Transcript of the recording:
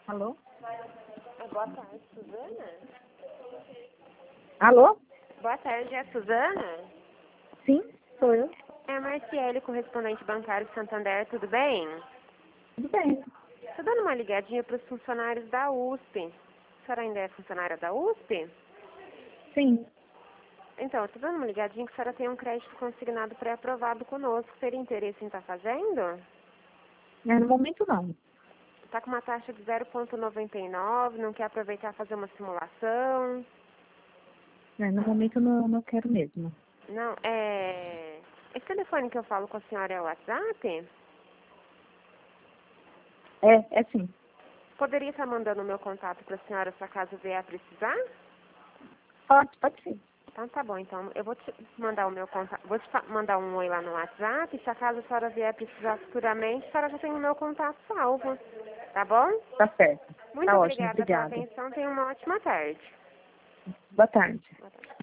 Alô? Boa tarde, Suzana? Alô? Boa tarde, é a Suzana? Sim, sou eu. É a Marciele, correspondente bancário de Santander, tudo bem? Tudo bem. Estou dando uma ligadinha para os funcionários da USP. A senhora ainda é funcionária da USP? Sim. Então, estou dando uma ligadinha que a senhora tem um crédito consignado pré-aprovado conosco. Teria interesse em estar fazendo? No momento não. Está com uma taxa de 0,99, não quer aproveitar e fazer uma simulação? No momento não quero mesmo. Não, Esse telefone que eu falo com a senhora é o WhatsApp? É sim. Poderia estar mandando o meu contato para a senhora se acaso vier a precisar? Pode sim. Então tá bom, então eu vou te mandar o meu contato, mandar um oi lá no WhatsApp, se acaso a senhora vier a precisar futuramente, a senhora já tem o meu contato salvo, tá bom? Tá certo. Muito Tá ótimo, obrigada pela obrigada. atenção, tenha uma ótima tarde. Boa tarde. Boa tarde.